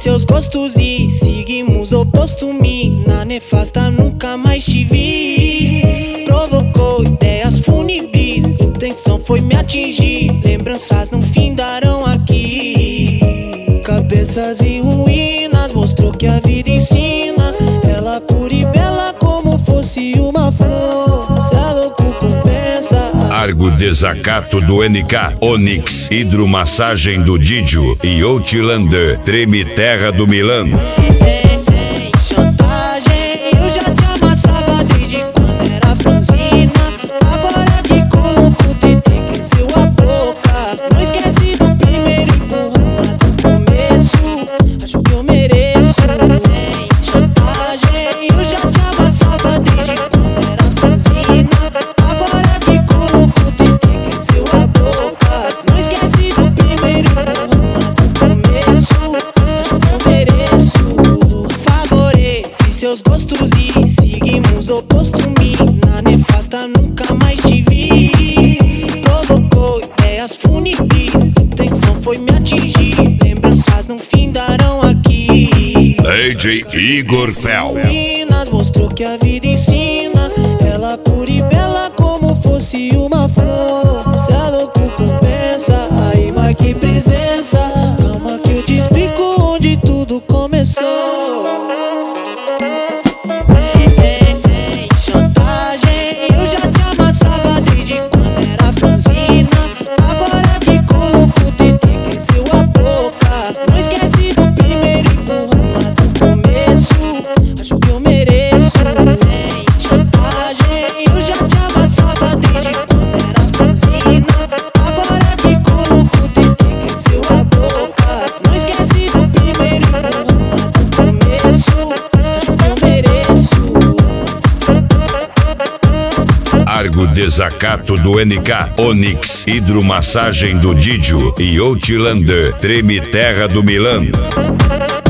seus gostos e seguimos oposto. Mina nefasta, nunca mais te vi. Provocou ideias fúnebres, intenção foi me atingir. Lembranças não findarão aqui. Cabeças em ruínas, mostrou que a vida ensina. Ela pura e bela como fosse uma flor. Cê é louco, compensa. Argo Desacato do NK, Onyx, Hidromassagem do Didio e Outlander, Treme Terra do Milan. Sem chantagem, eu já te amassava desde quando era franzina. Agora que colocou o TT, cresceu a boca. Não esquece do primeiro empurrão lá do começo. Acho que eu mereço. Sem chantagem, eu já te amassava desde quando era franzina. Agora que colocou o TT, cresceu a boca. Não esquece do primeiro empurrão lá do começo. Acho que eu mereço. Favorece seus gostos e seguimos oposto. Mina nefasta, nunca mais te vi. Provocou ideias fúnebres, intenção foi me atingir. Lembranças não findarão aqui. DJ Igor Fel. Minas mostrou que a vida ensina. Ela pura e bela como fosse uma flor. Cê é louco, compensa. Aí marque presença. Calma que eu te explico onde tudo começou. Sem chantagem, eu já te amassava desde quando era franzina. Agora que colocou o TT, cresceu a boca. Não esquece do primeiro empurrão lá do começo. Acho que eu mereço. Sem chantagem, eu já te amassava desde quando era franzina. Agora que colocou o TT, cresceu a boca. Não esquece do primeiro empurrão lá do começo. Acho que eu mereço. Argo Desacato do NK, Onyx, Hidromassagem do Didio e Outlander, Treme Terra do Milan.